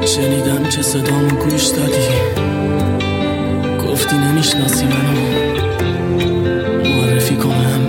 شنیدم که صدامو گوش دادی، گفتی نمیشناسی منو، معرفی کنم.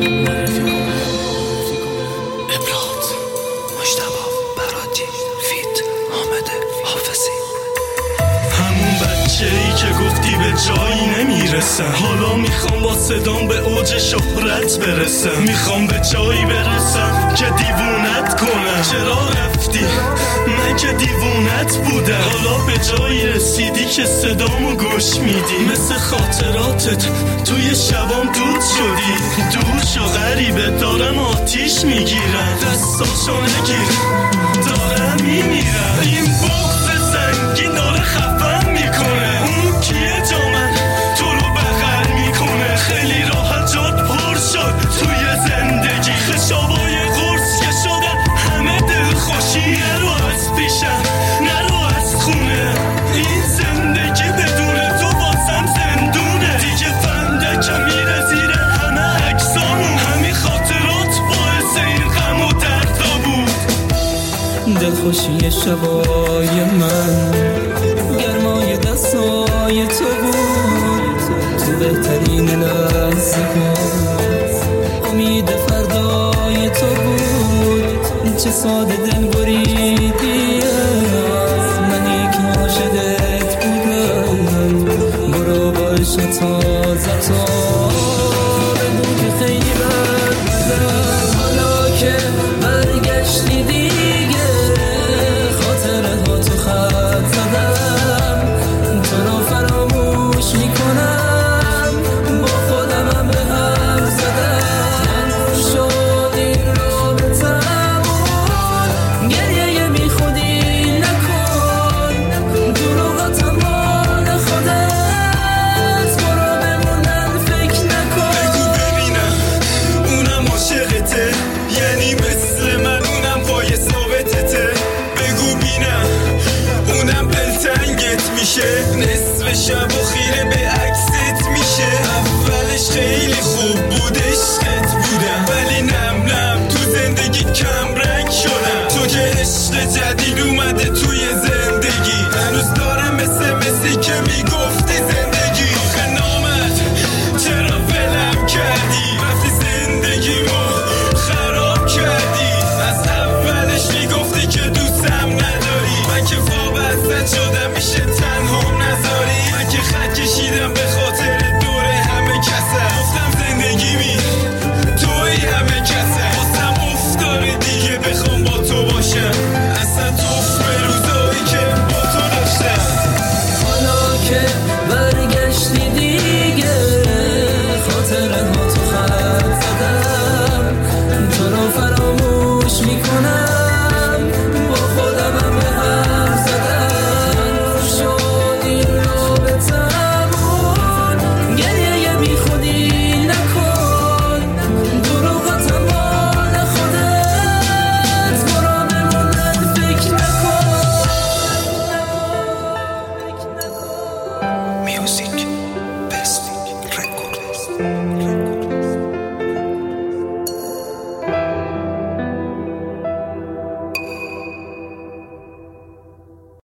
ابلات مجتبی براتی فیت حامد حافظی. همون بچه‌ای که گفتی به جایی نمیرسم، حالا میخوام با صدام به اوج شهرت برسم. میخوام به جایی برسم که دیوونت کنم. چرا رفتی؟ من که دیوونت بودم. حالا به جایی رسیدی که صدامو گوش میدی. مثل خاطراتت توی شبام دود شدی. دور شو غریبه، دارم آتیش میگیرم. دستاشو نگیر، دارم میمیرم. این بغض سنگین داره خفم میکنه. اون کیه جا من تو رو بغل میکنه. خیلی راحت جات پر شد توی زندگی. خشابای قرص که شدن همه دل خوشی. نرو از پیشم، نرو از خونه. این زندگی بدون تو واسم زندونه. دیگه فندکم میره زیر همه اجسامون. همین خاطرات باعث این غم و دردا بود. دلخوشی شبای من گرمای دستای تو بود. تو بهترین لحظه ها امید فردای تو بود. چه ساده دل بریدی از منی که عاشقت بودم. برو باش تازه تا بگو که خیلی بد بودم. حالا که برگشتی دیگه خاطره ها تو خط زدم. تو رو فراموش میکنم، با خودمم به هم زدم. شد این رابطمون، گریه بی خودی نکن. دروغاتم مال خودت، برو بموندن فکر نکن. بگو ببینم اونم عاشقته، یعنی مثل من اونم پای ثابتته. بگو بینم اونم دلتنگت میشه نصف شب و خیره